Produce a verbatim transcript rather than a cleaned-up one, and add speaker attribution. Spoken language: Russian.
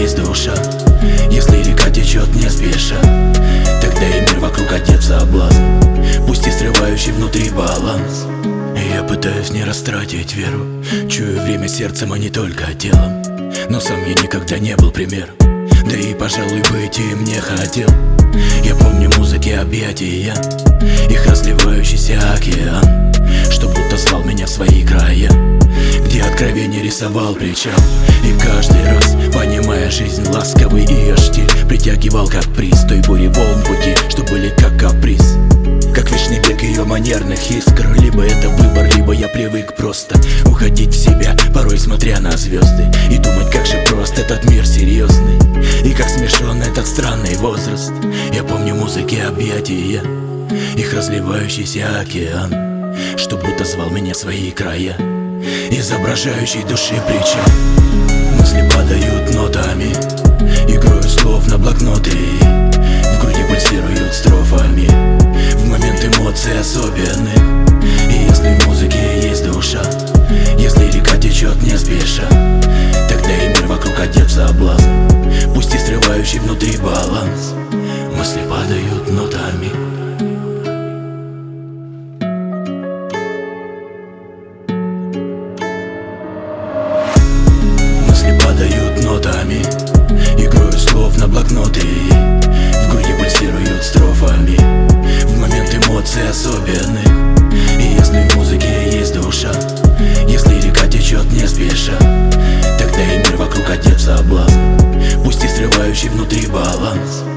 Speaker 1: есть душа, если река течет не спеша, тогда и мир вокруг одет в соблазн, пусть и срывающий внутри баланс. Я пытаюсь не растратить веру, чую время сердцем, а не только телом, но сам я никогда не был примером, да и, пожалуй, быть им не хотел. Я помню музыки объятия, их разливающийся океан, что будто звал меня в свои края, где откровение рисовал причал. И каждый раз, понимая жизнь, ласковый ее штиль притягивал как приз той бури волн пути, что были как каприз, как вечный бег ее манерных искр. Либо это выбор, либо я привык просто уходить в себя, порой смотря на звезды, и думать, как же прост этот мир серьезный, и как смешон этот странный возраст. Я помню музыки объятия, их разливающийся океан, что будто звал меня в свои края, изображающий души причал. Мысли падают нотами, игрою слов на блокноты, в груди пульсируют строфами в момент эмоций особенных. И если в музыке есть душа, если река течет не спеша, тогда и мир вокруг одет в соблазн, пусть и срывающий внутри баланс. Мысли падают нотами. Падают нотами, игрою слов на блокноты, в груди пульсируют строфами в момент эмоций особенных. И если в музыке есть душа, если река течет не спеша, тогда и мир вокруг одет в соблазн, пусть и срывающий внутри баланс.